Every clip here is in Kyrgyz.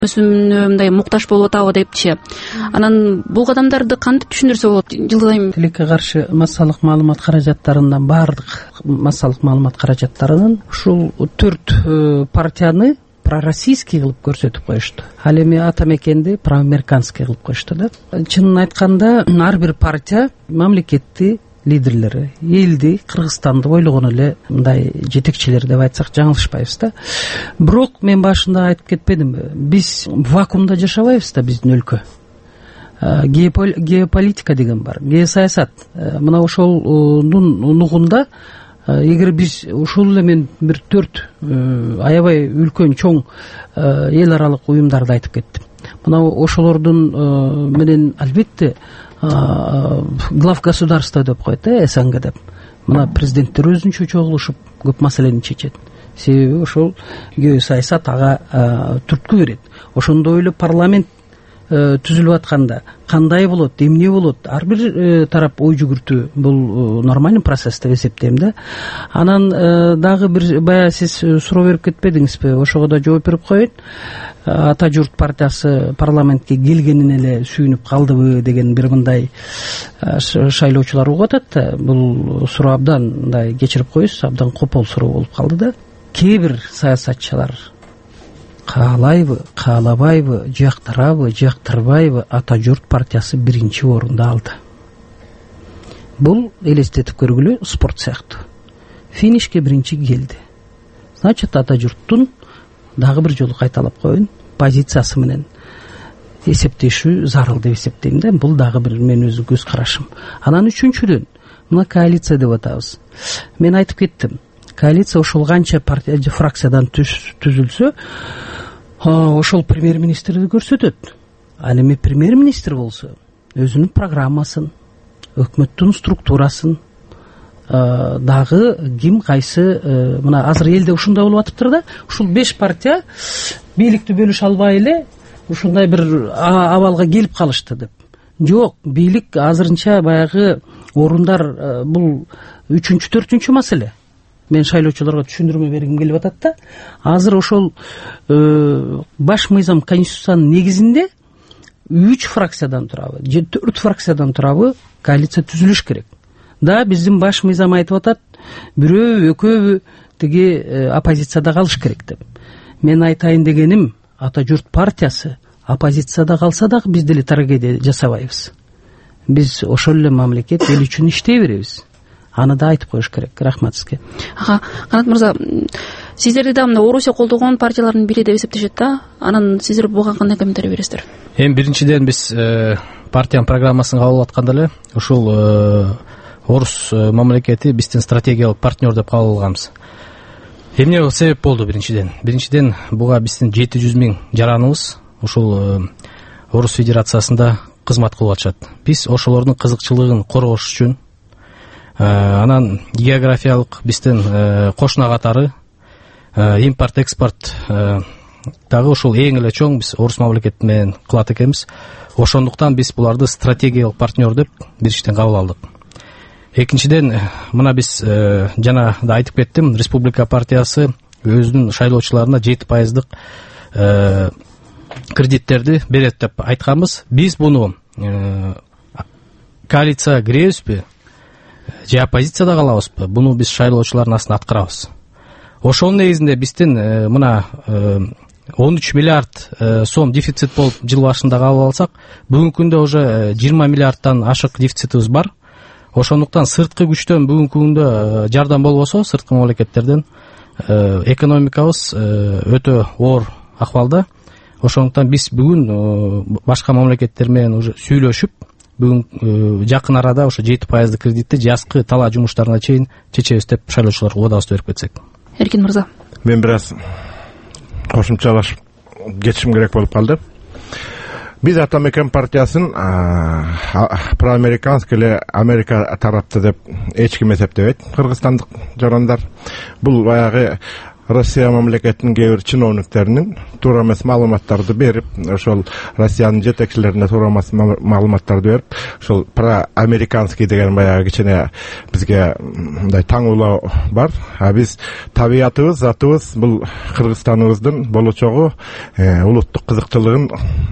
мындай муктаж болуп атабы депчи. Анан бул кадамдарды кантип түшүндүрсө болот? Жылдайм тилекке каршы массалык маалымат каражаттарынан баардык массалык маалымат каражаттарынын ушул 4 партияны пророссийский кылып көрсөтүп коюшту. Ал эми ата мекенди проамериканский кылып коюшту да. Чынын айтканда ар бир партия мамлекетти лидерлери, элди, Кыргызстанды ойлогон эле мындай жетекчилер деп айтсак жаңылышпайбыз да. Бирок мен башында айтып кетпедимби? Биз вакуумда жашабайбыз да, биздин өлкө. Геополитика деген бар, геосаясат. Мына ошолдун нугунда эгер биз ушул эле мен бир 4 аябай үлкөн чоң эл аралык уюмдарды айтып кеттим. Мына ошолордун менен албетте глав государства деп коет СНГ деп. Мына президенттер өзүнчө чогулушуп көп маселени чечет. Себеби ошол геосаясат ага түрткү берет. Ошондой эле парламент түзүлүп атканда кандай болот, эмне болот, ар бир тарап ой жүгүртүү, бул нормальный процесс деп эсептейм да. Анан дагы бир баягы сиз суроо берип кетпедиңизби? Ошого да жооп берип коеюн. Ата журт партиясы парламентке келгенин эле сүйүнүп калдыбы деген бир мындай шайлоочулар угуп атат да. Бул суроо абдан мындай кечирип коюңуз, абдан копол суроо болуп калды да. Кээ бир саясатчылар каалайбы, каалабайбы, жактырабы, жактырбайбы, ата журт партиясы биринчи орунду алды. Бул элестетип көргүлө спорт сыяктуу. Финишке биринчи келди. Значит, ата журттун дагы бир жолу кайталап коеюн, позициясы менен эсептешүү зарыл деп эсептейм да. Бул дагы бир менин өз көз карашым. Анан үчүнчүдөн мына коалиция деп атабыз. Мен айтып кеттим. Коалиция ошол канча партия же фракциядан түзүлсө, ошол премьер-министрди көрсөтөт. Ал эми премьер-министр болсо, өзүнүн программасын, өкмөттүн структурасын, дагы ким кайсы, мына азыр элде ушундай болуп атыптыр да. Ушул 5 партия бийликти бөлүшө албай эле ушундай бир абалга келип калышты деп. Жок, бийлик азырынча баягы орундар бул 3-4 маселе. Мен шайлоочуларга түшүндүрмө бергим келип атат да. Азыр ошол баш мыйзам конституциянын негизинде 3 фракциядан турабы, же 4 фракциядан турабы коалиция түзүлүш керек. Да, биздин баш мыйзам айтып атат, бирөө экөөбү тиги оппозицияда калыш керек деп. Мен айтайын дегеним, ата журт партиясы оппозицияда калса дагы биз деле трагедия жасабайбыз. Биз ошол эле мамлекет эл үчүн иштей беребиз. Аны да айтып коюш керек. Рахмат сизге. Канат мырза, сиздерди да мына Орусия колдогон партиялардын бири деп эсептешет да. Анан сиздер буга кандай комментарий бересиздер? Эми биринчиден биз партиянын программасын кабыл алып атканда эле ушул орус мамлекети биздин стратегиялык партнер деп кабыл алганбыз. Эмне себеп болду биринчиден? Биринчиден буга биздин 700 000 жараныбыз ушул Орус Федерациясында кызмат кылып атышат. Биз ошолордун кызыкчылыгын коргош үчүн анан географиялык биздин кошуна катары импорт экспорт дагы ушул эң эле чоң биз орус мамлекети менен кылат экенбиз. Ошондуктан биз буларды стратегиялык партнер деп биринчиден кабыл алдык. Экинчиден мына биз жана да айтып кеттим, Республика партиясы өзүнүн шайлоочуларына 7% кредиттерди берет деп айтканбыз. Биз буну коалицияга киребизби же оппозицияда калабызбы? Буну биз шайлоочулардын астына аткарабыз. Ошонун негизинде биздин мына 13 миллиард сом дефицит болуп жыл башында кабыл алсак, бүгүнкү күндө уже 20 миллиардтан ашык дефицитибиз бар. Ошондуктан сырткы күчтөн бүгүнкү күндө жардам болбосо, сырткы мамлекеттерден экономикабыз өтө оор акыбалда. Ошондуктан биз бүгүн башка мамлекеттер менен уже сүйлөшүп, бүгүн жакын арада ошо 7% кредитти жазкы талаа жумуштарына чейин чечебиз деп шайлоочуларга убадабызды берип кетсек. Эркин мырза. Мен бир аз кошумчалаш кетишим керек болуп калды. Биз ата мекен партиясын проамериканский эле Америка тарапты деп эч ким эсептебейт, кыргызстандык жарандар. Бул баягы Россия мамлекетинин кээ бир чиновниктеринин туура эмес маалыматтарды берип, ошол Россиянын жетекчилерине туура эмес маалыматтарды берип, ошол проамериканский деген баягы кичине бизге мындай таңуулоо бар. Биз табиятыбыз, затыбыз бул Кыргызстаныбыздын болочогу, улуттук кызыкчылыгын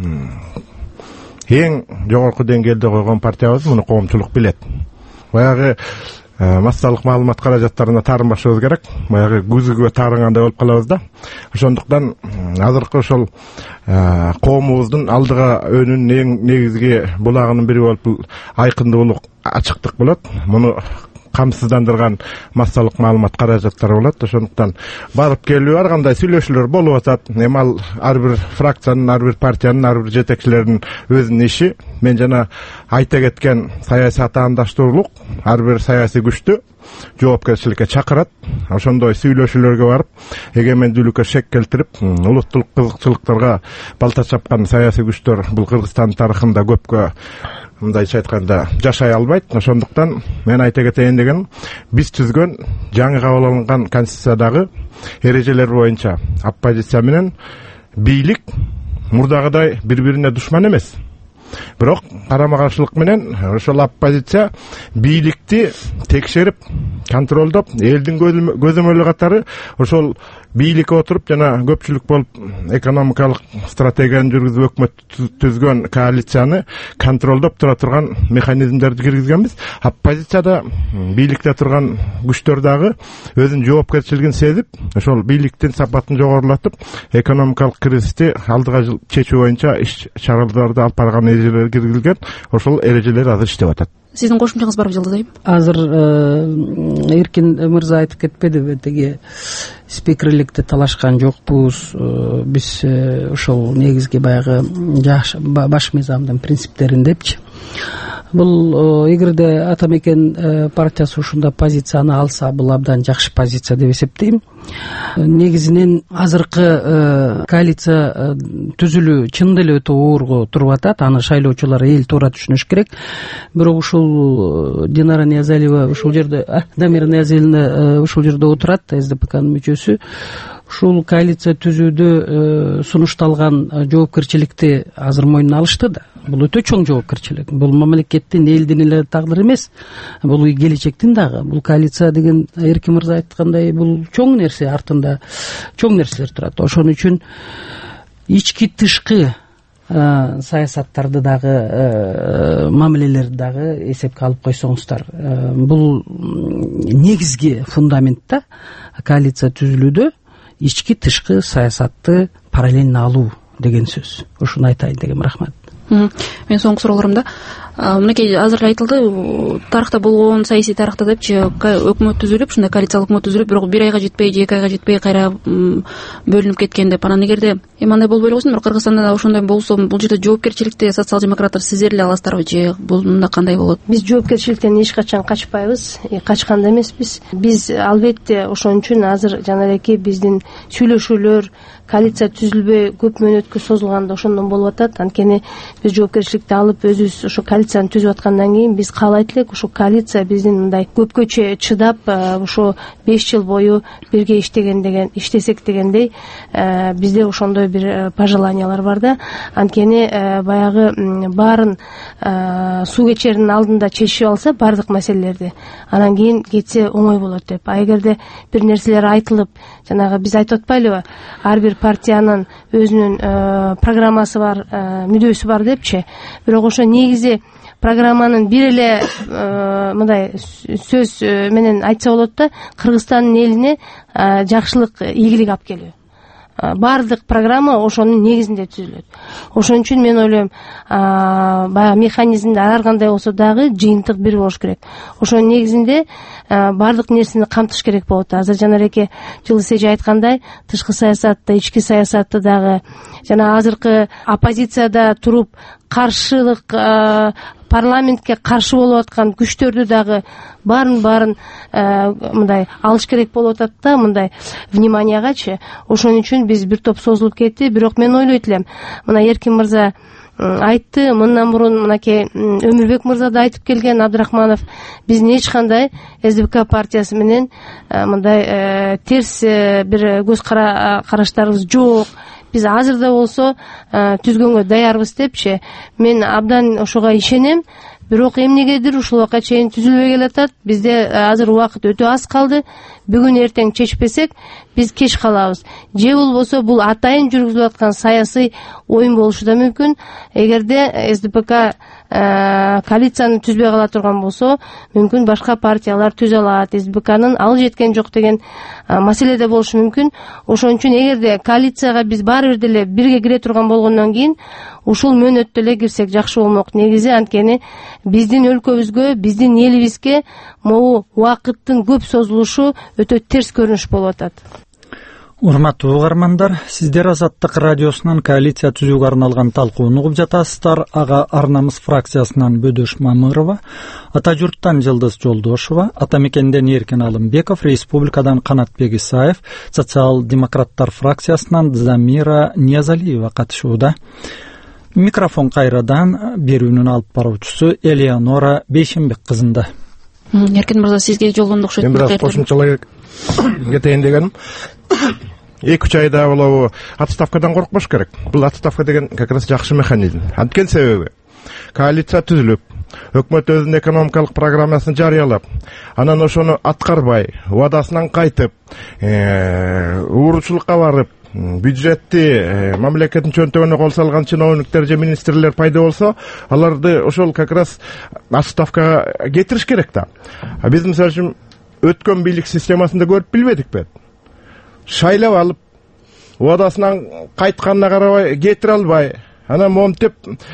эң жогорку деңгээлде койгон партиябыз, муну коомчулук билет. Баягы массалык маалымат каражаттарына таарынбашыбыз керек. Баягы күзүгө таарынгандай болуп калабыз да. Ошондуктан азыркы ошол коомубуздун алдыга өнүн эң негизги булагынын бири болуп бул айкындуулук, ачыктык болот. Муну камсыздандырган массалык маалымат каражаттары болот. Ошондуктан барып келүү ар кандай сүйлөшүүлөр болуп атат. Эми ал ар бир фракциянын, ар бир партиянын, ар бир жетекчилеринин өзүнүн иши. Мен жана айта кеткен саясий атаандаштуулук ар бир саясий күчтү жоопкерчиликке чакырат. Ошондой сүйлөшүүлөргө барып, эгемендүүлүккө шек келтирип, улуттук кызыкчылыктарга балта чапкан саясий күчтөр бул Кыргызстан тарыхында көпкө мындайча айтканда жашай албайт. Ошондуктан мен айта кетейин дегеним, биз түзгөн жаңы кабыл алынган конституциядагы эрежелер боюнча оппозиция менен бийлик мурдагыдай бири-бирине душман эмес. Бирок карама-каршылык менен ошол оппозиция бийликти текшерип, контролдоп, элдин көзөмөлү катары ошол бийликке отуруп жана көпчүлүк болуп экономикалык стратегияны жүргүзүп өкмөт түзгөн коалицияны контролдоп тура турган механизмдерди киргизгенбиз. Оппозицияда бийликте турган күчтөр дагы өзүнүн жоопкерчилигин сезип, ошол бийликтин сапатын жогорулатып, экономикалык кризисти алдыга чечүү боюнча иш чараларды алып барган эрежелер киргизилген. Ошол эрежелер азыр иштеп атат. Сиздин кошумчаңыз барбы Жылдызайым? Азыр Эркин мырза айтып кетпедиби, тиги спикерликти талашкан жокпуз. Биз ошол негизги баягы баш мыйзамдын принциптерин депчи. Бул эгерде Атамекен партиясы ушундай позицияны алса, бул абдан жакшы позиция деп эсептейм. Негизинен азыркы коалиция түзүлүү чындап эле өтө оорго туруп атат. Аны шайлоочулар эл туура түшүнүш керек. Бирок ушул Динара Ниязалиева ушул жерде, Дамира Ниязалиевна ушул жерде отурат, СДПКнын мүчөсү. Ушул коалиция түзүүдө сунушталган жоопкерчиликти азыр мойнуна алышты да. Бул өтө чоң жоопкерчилик. Бул мамлекеттин, элдин эле тагдыры эмес. Бул келечектин дагы. Бул коалиция деген Эркин мырза айткандай, бул чоң нерсе, артында чоң нерселер турат. Ошон үчүн ички тышкы саясаттарды дагы, мамилелерди дагы эсепке алып койсоңуздар, бул негизги фундамент да коалиция түзүлүүдө ички тышкы саясатты параллельно алуу деген сөз. Ушуну айтайын дегем. Рахмат. Мен соңку суроолорумда мынакей азыр айтылды, тарыхта болгон саясий тарыхта депчи өкмөт түзүлүп, ушундай коалициялык өкмөт түзүлүп, бирок 1 айга жетпей же 2 айга жетпей кайра бөлүнүп кеткен деп. Анан эгерде андай болбой эле койсун, бирок Кыргызстанда да ошондой болсо, бул жерде жоопкерчиликти социал-демократтар сиздер эле аласыздарбы же бунда кандай болот? Биз жоопкерчиликтен эч качан качпайбыз, качкан да эмеспиз. Биз албетте ошон үчүн азыр жана элеки биздин сүйлөшүүлөр, коалиция түзүлбөй көп мөөнөткө созулганда ошондон болуп атат. Анткени биз жоопкерчиликти алып өзүбүз ошо коалицияны түзүп аткандан кийин биз каалайт элек ошо коалиция биздин мындай көпкө чыдап ошо 5 жыл бою бирге иштесек дегендей бизде ошондой бир пожеланиялар бар да. Анткени баягы баарын суу кечеринин алдында чечип алса баардык маселелерди, анан кийин кетсе оңой болот деп. А эгерде бир нерселер айтылып, жанагы биз айтып атпайлыбы, ар бир партиянын өзүнүн программасы бар, мүдөөсү бар депчи. Бирок ошо негизи программанын бир эле мындай сөз менен айтса болот да, Кыргызстандын элине жакшылык, ийгилик алып келүү. Баардык программа ошонун негизинде түзүлөт. Ошон үчүн мен ойлойм, баягы механизмде ар кандай болсо дагы жыйынтык бир болуш керек. Ошонун негизинде баардык нерсени камтыш керек болот. Азыр жана элеке Жылдыз эже айткандай, тышкы саясатты, ички саясатты дагы жана азыркы оппозицияда туруп каршылык, парламентке каршы болуп аткан күчтөрдү дагы баарын мындай алыш керек болуп атат да, мындай вниманиягачы. Ошон үчүн биз бир топ созулуп кетти. Бирок мен ойлойт элем, мына Эркин мырза айтты. Мындан мурун мынакей Өмүрбек мырза да айтып келген, Абдрахманов, биздин эч кандай СДПК партиясы менен мындай терс бир көз караштарыбыз жок. Биз азыр да болсо түзгөнгө даярбыз депчи. Мен абдан ошого ишенем. Бирок эмнегедир ушул убакка чейин түзүлбөй келатат. Бизде азыр убакыт өтө аз калды. Бүгүн эртең чечпесек, биз кеч калабыз. Же болбосо бул атайын жүргүзүлүп аткан саясий оюн болушу да мүмкүн. Эгерде СДПК коалицияны түзбөй кала турган болсо, мүмкүн башка партиялар түзө алат. СДПКнын ал жеткен жок деген маселе да болушу мүмкүн. Ошон үчүн эгерде коалицияга биз баары бир деле бирге кире турган болгондон кийин ушул мөөнөттө эле кирсек жакшы болмок. Негизи анткени биздин өлкөбүзгө, биздин элибизге могу убакыттын көп созулушу өтө терс көрүнүш болуп атат. Урматтуу угармандар, сиздер Азаттык радиосунан коалиция түзүүгө арналган талкууну угуп жатасыздар. Ага арнамыз фракциясынан Бөдөш Мамырова, Ата журттан Жылдыз Жолдошова, Ата мекенден Эркин Алымбеков, Республикадан Канатбек Исаев, Социал-демократтар фракциясынан Замира Ниязалиева катышууда. Микрофон кайрадан берүүнүн алып баруучусу Элеонора Бейшенбек кызында. Эркин мырза, сизге жолдонду окшойт. Мен бираз кошумчалай кетейин дегеним. 2-3 айда болобу отставкадан коркпош керек. Бул отставка деген как раз жакшы механизм. Анткени себеби коалиция түзүлүп, өкмөт өзүнүн экономикалык программасын жарыялап, анан ошону аткарбай, убадасынан кайтып, ууручулукка барып, бюджетти мамлекеттин чөнтөгүнө кол салган чиновниктер же министрлер пайда болсо, аларды ошол как раз отставкага кетириш керек да. Биз мисалы үчүн өткөн бийлик системасында көрүп билбедикпи? Шайлап алып, убадасынан кайтканына карабай кетире албай, анан момтеп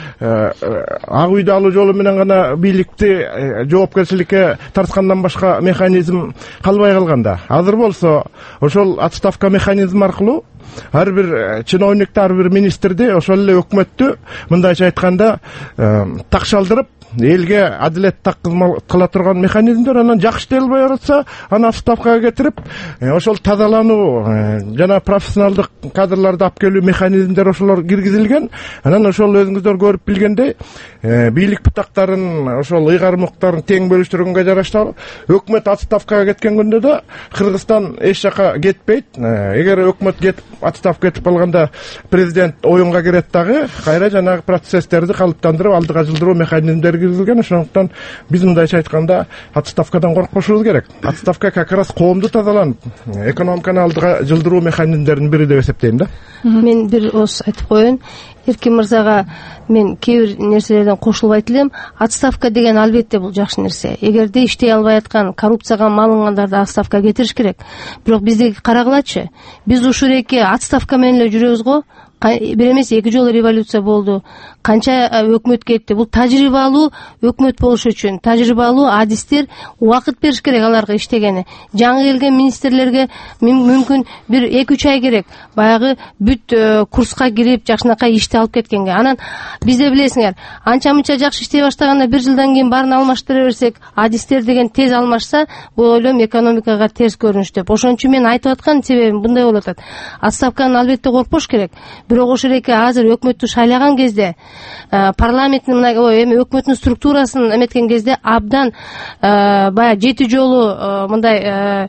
ак үйдү алуу жолу менен гана бийликти жоопкерчиликке тарткандан башка механизм калбай калганда. Азыр болсо ошол отставка механизм аркылуу ар бир чиновникти, ар бир министрди, ошол эле өкмөттү мындайча айтканда такшалдырып, элге адилет кыла турган механизмдер, анан жакшы деле албай баратса, аны отставкага кетирип, ошол тазалануу жана профессионалдык кадрларды алып келүү механизмдер ошолор киргизилген. Анан ошол өзүңүздөр көрүп билгендей, бийлик бутактарын, ошол ыйгарым укуктарын тең бөлүштүргөнгө жараштуу өкмөт отставкага кеткен күндө да Кыргызстан эч жака кетпейт. Эгер өкмөт кетип отставка кетип калганда президент оюнга кирет дагы, кайра жанагы процесстерди калыптандырып, алдыга жылдыруу механизмдери киргизилген. Ошондуктан биз мындайча айтканда отставкадан коркпошубуз керек. Отставка как раз коомду тазаланып, экономиканы алдыга жылдыруу механизмдеринин бири деп эсептейм да. Мен бир ос айтып коеюн. Эркин мырзага мен кээ бир нерселерден кошулуп айтып элем. Отставка деген албетте бул жакшы нерсе. Эгерде иштей албай аткан, коррупцияга малынгандарды отставкага кетириш керек. Бирок биздеги карагылачы, биз ушул эки отставка менен эле жүрөбүз го. Бир эмес 2 жолу революция болду. Канча өкмөт кетти. Бул тажрыйбалуу өкмөт болуш үчүн, тажрыйбалуу адистер убакыт бериш керек аларга иштегени. Жаңы келген министрлерге мүмкүн бир 2-3 ай керек. Баягы бүт курска кирип, жакшынакай ишти алып кеткенге. Анан бизде билесиңер, анча-мынча жакшы иштей баштаганда 1 жылдан кийин баарын алмаштыра берсек, адистер деген тез алмашса, бул ойлойм экономикага терс көрүнүш деп. Ошон үчүн мен айтып аткан себебим мындай болуп атат. Отставканы албетте коркпош керек. Бирок ошол эки азыр өкмөттү шайлаган кезде, парламенттин эми өкмөттүн структурасын эметкен кезде абдан баягы 7 жолу мындай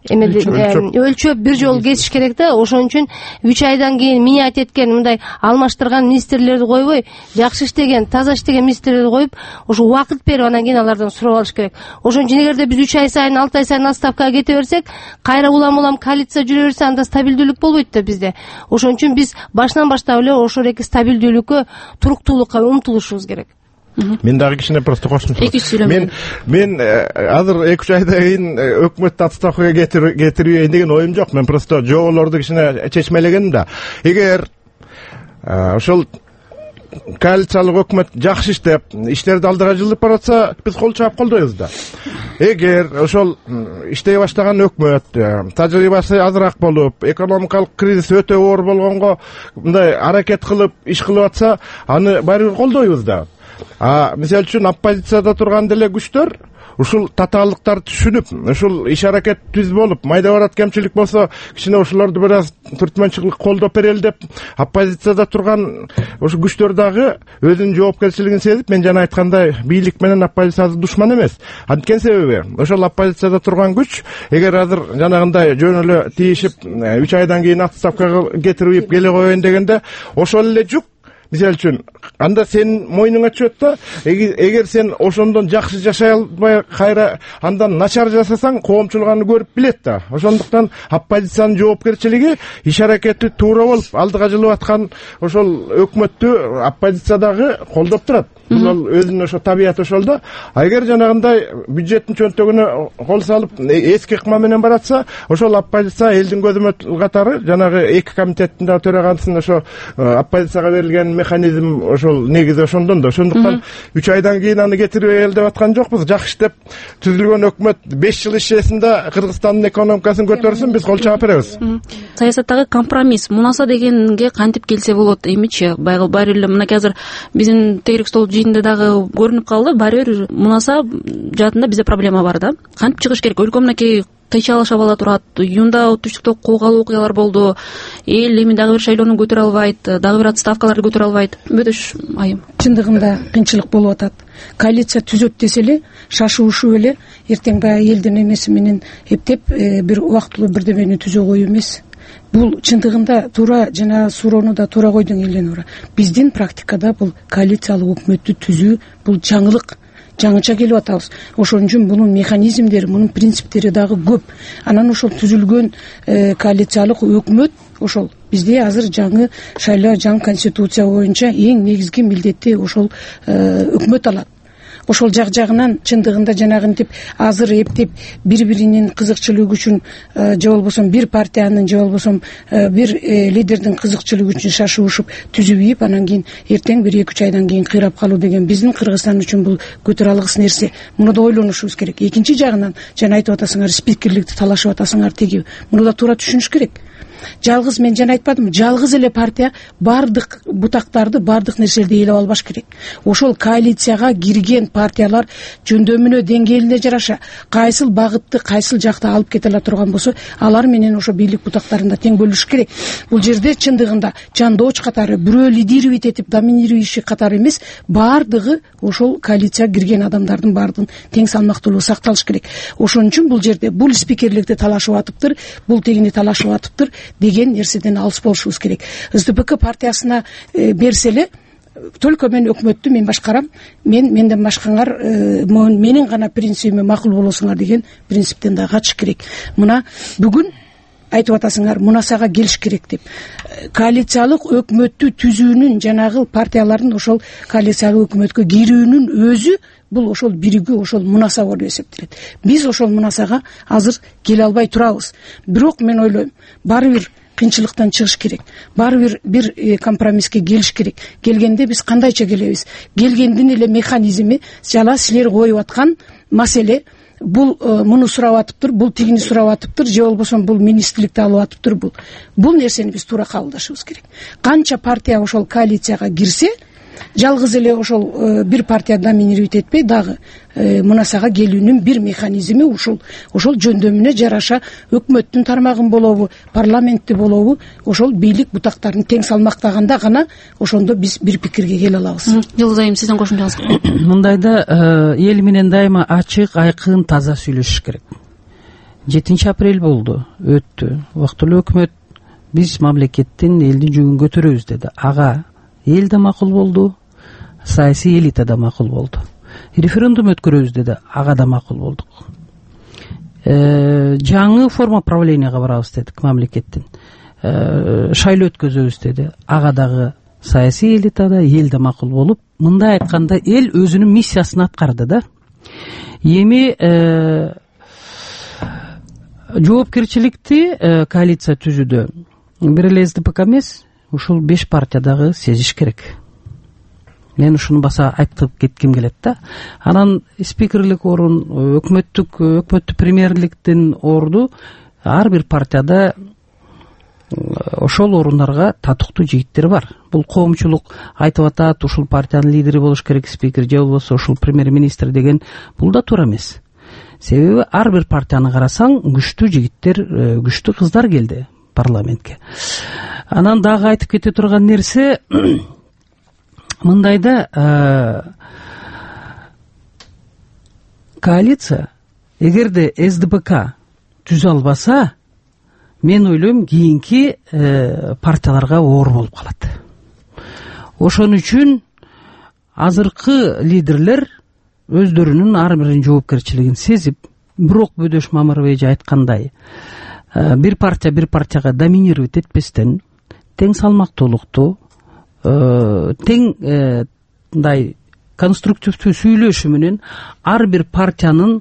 өлчөп бир жолу кесиш керек да. Ошон үчүн 3 айдан кийин менять эткен, мындай алмаштырган министрлерди койбой, жакшы иштеген, таза иштеген министрлерди коюп, ошо убакыт берип, анан кийин алардан сурап алыш керек. Ошон үчүн эгерде биз 3 ай сайын, 6 ай сайын отставкага кете берсек, кайра улам коалиция жүрө берсе, анда стабилдүүлүк болбойт да бизде. Ошон үчүн биз башынан баштап эле ошол эки стабилдүүлүккө, туруктуулукка умтулушубуз керек. Мен дагы кичине просто кошумча. Мен азыр 2-3 айдан кийин өкмөттү отставкага кетирүү деген оюм жок. Мен просто жоголорду кичине чечмелегеним да. Эгер ошол коалициялык өкмөт жакшы иштеп, иштерди алдыга жылдырып баратса, биз кол чаап колдойбуз да. Эгер ошол иштей баштаган өкмөт тажрыйбасы азыраак болуп, экономикалык кризис өтө оор болгонго мындай аракет кылып, иш кылып атса, аны баары бир колдойбуз да. Мисалы үчүн оппозицияда турган деле күчтөр ушул татаалдыктарды түшүнүп, ушул иш аракет түз болуп, майда барат кемчилик болсо кичине ошолорду бир аз түртмөнчүлүк колдоп берели деп, оппозицияда турган ошо күчтөр дагы өзүнүн жоопкерчилигин сезип, мен жана айткандай бийлик менен оппозициясы душман эмес. Анткени себеби ошол оппозицияда турган күч эгер азыр жанагындай жөн эле тийишип 3 айдан кийин отставкага кетирип келе коеюн дегенде, ошол эле жүк мисалы үчүн анда сенин мойнуңа түшөт да, эгер сен ошондон жакшы жашай албай кайра андан начар жасасаң, коомчулук аны көрүп билет да. Ошондуктан оппозициянын жоопкерчилиги иш аракети туура болуп, алдыга жылып аткан ошол өкмөттү оппозиция дагы колдоп турат. Бул өзүнүн ошо табияты ошол да. А эгер жанагындай бюджеттин чөнтөгүнө кол салып, эски ыкма менен баратса, ошол оппозиция элдин көзөмөл катары жанагы 2 комитеттин да төрагасын ошо оппозицияга берилген механизм ошол негизи ошондон да. Ошондуктан 3 айдан кийин аны кетирбей эл деп аткан жокпуз. Жакшы иштеп түзүлгөн өкмөт 5 жыл ишесин да Кыргызстандын экономикасын көтөрсүн, биз кол чаап беребиз. Саясаттагы компромисс, мунаса дегенге кантип келсе болот эмичи? Баары эле мынакей азыр биздин тегерек стол жыйында дагы көрүнүп калды. Баары бир мунаса жаатында бизде проблема бар да. Кантип чыгыш керек? Өлкө мынакей кыйчалашып ала турат. Июнда отучтукту куугалуу окуялар болду. Эл эми дагы бир шайлоону көтөрө албайт, дагы бир отставкаларды көтөрө албайт. Бөдөш айым. Чындыгында кыйынчылык болуп атат. Коалиция түзөт десе эле, шашуушуп эле эртең баягы элдин эмеси менен эптеп бир убактылуу бирдемени түзө коюу эмес. Бул чындыгында туура жана суроону да туура койдуң Еленура. Биздин практикада бул коалициялык өкмөттү түзүү бул жаңылык. Жаңыча келип атабыз. Ошон үчүн мунун механизмдери, мунун принциптери дагы көп. Анан ошол түзүлгөн коалициялык өкмөт ошол бизде азыр жаңы шайлоо, жаңы конституция боюнча эң негизги милдетти ошол өкмөт алат. Ошол жагынан чындыгында жанагынтип азыр эптеп бири-биринин кызыкчылыгы үчүн же болбосо бир партиянын же болбосо бир лидердин кызыкчылыгы үчүн шашуушуп түзүп ийип, анан кийин эртең бир 2-3 айдан кийин кыйрап калуу деген биздин Кыргызстан үчүн бул көтөрө алгыс нерсе. Муну да ойлонушубуз керек. Экинчи жагынан жана айтып атасыңар, спикерликти талашып атасыңар теги. Муну да туура түшүнүш керек. Жалгыз мен жана айтпадым, жалгыз эле партия бардык бутактарды, бардык нерселерди ээлеп албаш керек. Ошол коалицияга кирген партиялар жөндөмүнө, деңгээлине жараша кайсыл багытты, кайсыл жакта алып кете ала турган болсо, алар менен ошо бийлик бутактарында тең бөлүш керек. Бул жерде чындыгында жандооч катары, бирөө лидировать этип доминирующий катары эмес, бардыгы ошол коалицияга кирген адамдардын бардыгын тең салмактуулугу сакталыш керек. Ошон үчүн бул жерде бул спикерликти талашып атыптыр, бул тегини талашып атыптыр деген нерседен алыс болушубуз керек. СДПК партиясына берсе эле только мен өкмөттү мен башкарам, менден башкаңар менин гана принцибиме макул болосуңар деген принциптен да качыш керек. Мына бүгүн айтып атасыңар, мунасага келиш керек деп. Коалициялык өкмөттү түзүүнүн жанагы партиялардын ошол коалициялык өкмөткө кирүүнүн өзү бул ошол биригүү, ошол мунаса болуп эсептелет. Биз ошол мунасага азыр келе албай турабыз. Бирок мен ойлойм, баары бир кыйынчылыктан чыгыш керек. Баары бир компромисске келиш керек. Келгенде биз кандайча келебиз? Келгендин эле механизми жана силер коюп аткан маселе бул муну сурап атыптыр, бул тигини сурап атыптыр, же болбосо бул министрликти алып атыптыр, бул нерсени биз туура кабылдашыбыз керек. Канча партия ошол коалицияга кирсе, жалгыз эле ошол бир партия доминировать этпей, дагы мунасага келүүнүн бир механизми ушул жөндөмүнө жараша өкмөттүн тармагын болобу, парламентти болобу, ошол бийлик бутактарын тең салмактаганда гана ошондо биз бир пикирге келе алабыз. Жылдыз айым, сиздин кошумчаңыз? Мындайда эл менен дайыма ачык, айкын, таза сүйлөшүш керек. 7 апрель болду, өттү. Убактылуу өкмөт биз мамлекеттин элдин жүгүн көтөрөбүз деди. Ага эл да макул болду, саясий элита да макул болду. Референдум өткөрөбүз деди, ага да макул болдук. Жаңы форма правленияга барабыз дедик мамлекеттин. Шайлоо өткөзөбүз деди, ага дагы саясий элита да, эл да макул болуп, мындай айтканда эл өзүнүн миссиясын аткарды да. Эми жоопкерчиликти коалиция түзүүдө бир эле СДПК эмес, ушул 5 партия дагы сезиш керек. Мен ушуну баса айтып кетким келет да. Анан спикерлик орун, өкмөттү премьерликтин орду ар бир партияда ошол орундарга татыктуу жигиттер бар. Бул коомчулук айтып атат, ушул партиянын лидери болуш керек спикер же болбосо ушул премьер-министр деген, бул да туура эмес. Себеби ар бир партияны карасаң күчтүү жигиттер, күчтүү кыздар келди парламентке. Анан дагы айтып кете турган нерсе мындайда, коалиция эгерде СДПК түзө албаса, мен ойлойм кийинки партияларга оор болуп калат. Ошон үчүн азыркы лидерлер өздөрүнүн ар биринин жоопкерчилигин сезип, бирок Бөдөш Мамыров эже айткандай, бир партияга доминировать этпестен, тең салмактуулукту, тең мындай конструктивдүү сүйлөшүү менен ар бир партиянын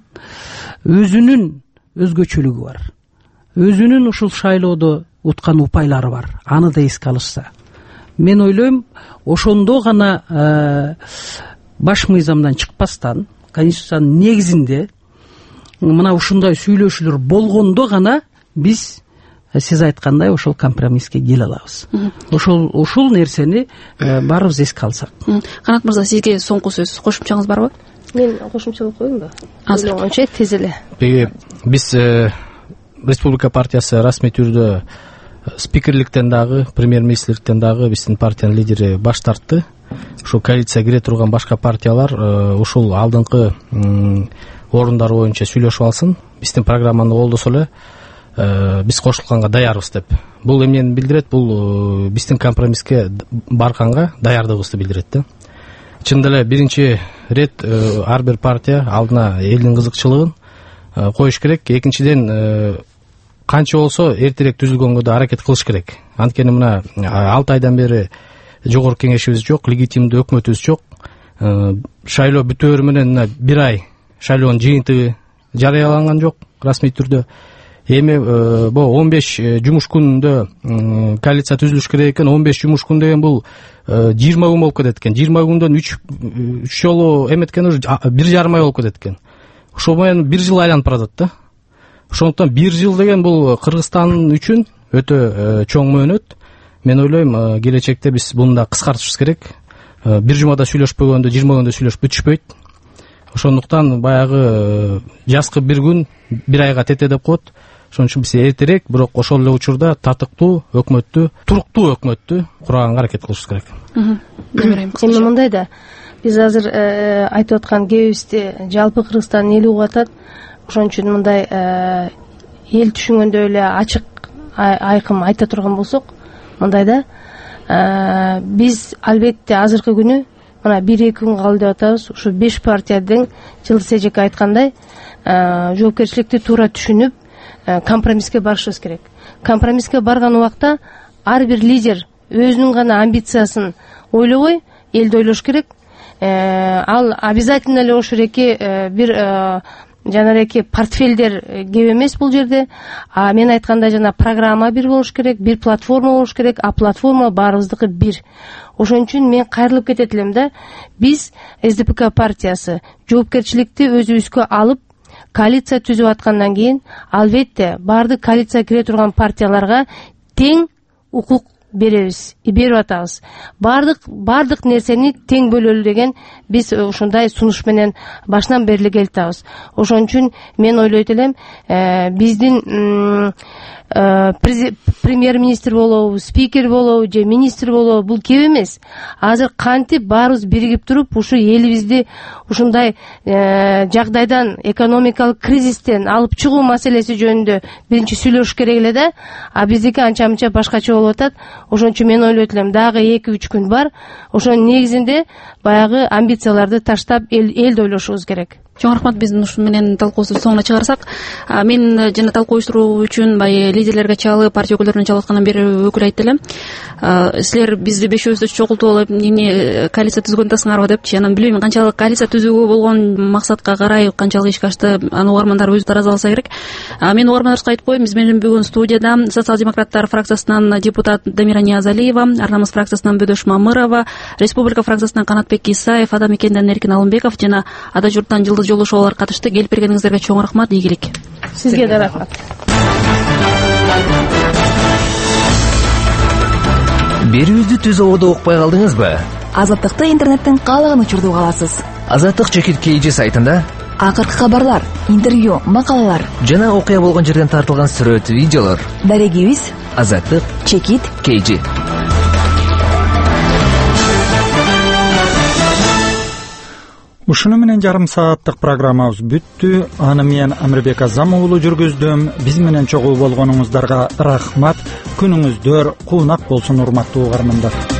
өзүнүн өзгөчөлүгү бар. Өзүнүн ушул шайлоодо уткан упайлары бар. Аны да эске алышса, мен ойлойм, ошондо гана баш мыйзамдан чыкпастан, конституциянын негизинде мына ушундай сүйлөшүүлөр болгондо гана биз сиз айткандай ошол компромисске келе алабыз. Ушул нерсени баарыбыз эске алсак. Канат мырза, сизге соңку сөз, кошумчаңыз барбы? Мен кошумчалап коеюнбу? Азыр онча тез эле. Биз Республика партиясы расмий түрдө спикерликтен дагы, премьер-министрликтен дагы биздин партиянын лидери баш тартты. Ушул коалицияга кире турган башка партиялар ушул алдыңкы орундар боюнча сүйлөшүп алсын, биздин программаны колдосо эле биз кошулганга даярбыз деп. Бул эмнени билдирет? Бул биздин компромисске барганга даярдыгыбызды билдирет да. Чындап эле биринчи рет ар бир партия алдына элдин кызыкчылыгын коюш керек. Экинчиден, канча болсо эртерээк түзүлгөнгө да аракет кылыш керек. Анткени мына 6 айдан бери жогорку кеңешибиз жок, легитимдүү өкмөтүбүз жок. Шайлоо бүтөөрү менен бир ай шайлоонун жыйынтыгы жарыяланган жок расмий түрдө. Эми 15 жумуш күндө коалиция түзүлүш керек экен. 15 жумуш күн деген бул 20 күн болуп кетет экен. 20 күндөн 3 жолу эметкен уже 1,5 ай болуп кетет экен. Ошол менен 1 жыл айланып баратат да. Ошондуктан 1 жыл деген бул Кыргызстан үчүн өтө чоң мөөнөт. Мен ойлойм, келечекте биз буну да кыскартышыбыз керек. 1 жумада сүйлөшпөгөндө 20 күндө сүйлөшүп бүтүшпөйт. Ошондуктан баягы жазкы 1 күн 1 айга тете деп коет. Ошон үчүн биз эртерээк, бирок ошол эле учурда татыктуу өкмөттү, туруктуу өкмөттү курганга аракет кылышыбыз керек. Эми мындай да, биз азыр айтып аткан кебибизди жалпы Кыргызстандын эли угуп атат. Ошон үчүн мындай эл түшүнгөндөй эле ачык айкын айта турган болсок, мындай да, биз албетте азыркы күнү мына 1-2 күн калды деп атабыз. Ушу 5 партиядын Жылдыз эжеке айткандай жоопкерчиликти туура түшүнүп компромисске барышыбыз керек. Компромисске барган убакта ар бир лидер өзүнүн гана амбициясын ойлобой, элди ойлош керек. Ал обязательно эле ошол бир жанареки портфелдер кеп эмес бул жерде. Мен айткандай жана программа бир болуш керек, бир платформа болуш керек, платформа баарыбыздыкы бир. Ошон үчүн мен кайрылып кетет элем да, биз СДПК партиясы жоопкерчиликти өзүбүзгө алып коалиция түзүп аткандан кийин, албетте баардык коалицияга кире турган партияларга тең укук беребиз, берип атабыз. Баардык нерсени тең бөлөлү деген биз ушундай сунуш менен башынан бери келип атабыз. Ошон үчүн мен ойлойт элем, биздин премьер-министр болобу, спикер болобу же министр болобу бул кеп эмес. Азыр кантип баарыбыз биригип туруп ушу элибизди ушундай жагдайдан, экономикалык кризистен алып чыгуу маселеси жөнүндө биринчи сүйлөшүш керек эле да. Биздики анча-мынча башкача болуп атат. Ошон үчүн мен ойлойт элем, дагы 2-3 күн бар. Ошонун негизинде баягы амбицияларды таштап элди ойлошубуз керек. Чоң рахмат. Биздин ушун менен талкуубузду соңуна чыгарсак, мен жана талкуу уюштуруу үчүн баягы лидерлерге чалып, партия өкүлдөрүнө чалып аткандан бери өкүл айтты элем. Силер бизди бешөөбүздү чогултуп алып, эмне коалиция түзгөн атасыңарбы депчи. Анан билбейм канчалык коалиция түзүүгө болгон максатка карай канчалык ишке ашты, аны угармандар өзү таразаласа керек. Мен угармандарга айтып коеюн, биз менен бүгүн студияда социал-демократтар фракциясынан депутат Дамира Ниязалиева, Арнамыз фракциясынан Бөдөш Мамырова, Республика фракциясынан Канатбек Исаев, Ада Мекенден Эркин Алымбеков жана Ада журттан Жылдыз Жолдошовалар катышты. Келип бергениңиздерге чоң рахмат, ийгилик. Сизге да рахмат. берүүбүздү түз абада укпай калдыңызбы? Азаттыкты интернеттен каалаган учурда уга аласыз. Азаттык чекит KG сайтында акыркы кабарлар, интервью, макалалар жана окуя болгон жерден тартылган сүрөт, видеолор. Дарегибиз Азаттык чекит KG. Ушуну менен жарым сааттык программабыз бүттү. Аны мен Амирбек Азам уулу жүргүздүм. Биз менен чогуу болгонуңуздарга рахмат. Күнүңүздөр куунак болсун, урматтуу угармандар.